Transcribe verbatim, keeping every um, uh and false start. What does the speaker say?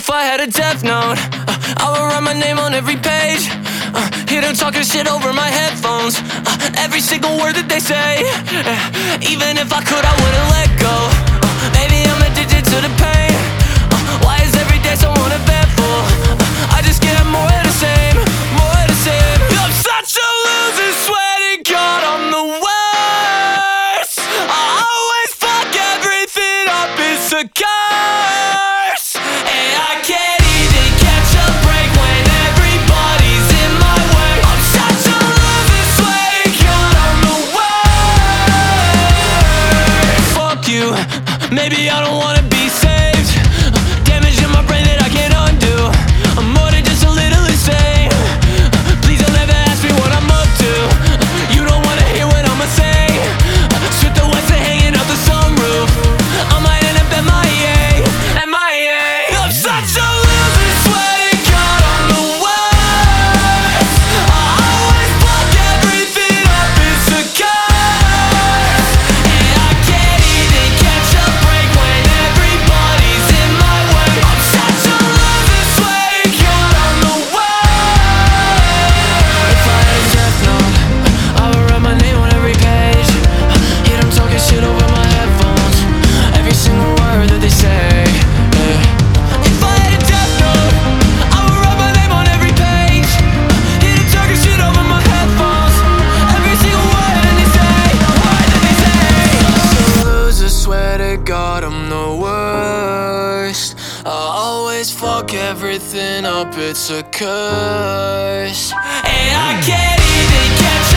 If I had a death note, uh, I would write my name on every page. uh, Hear them talking shit over my headphones, uh, every single word that they say. uh, Even if I could, I wouldn't let go. uh, Maybe I'm addicted to the pain. uh, Why is every day so uneventful? uh, I just get more of the same, more of the same. I'm such a loser, swear to God I'm the worst. I always fuck everything up, it's a curse. And I can't even catch a break when everybody's in my way. I'm such a loser, swear to God I'm the worst. Fuck you, maybe I don't wanna be saved. Damage in my brain that I can't undo. I'm more than just a little insane. Please don't ever ask me what I'm up to. You don't wanna hear what I'ma say. Strip the whites and hanging out the sunroof. I might end up M I A, M I A. I'm such a loser, swear to God I'm the worst. I always fuck everything up, it's a curse. And I can't even catch a break when everybody's in my way. I'm such a loser, swear to God I'm the worst. If I had a death note, I would write my name on every page. Hear them talking shit over my headphones, every single word that they say. yeah. If I had a death note, I would write my name on every page. Hear them talking shit over my headphones, every single word that they say, word that they say. Such a loser, swear to God I'm the worst. I always fuck everything up, it's a curse. And I can't even catch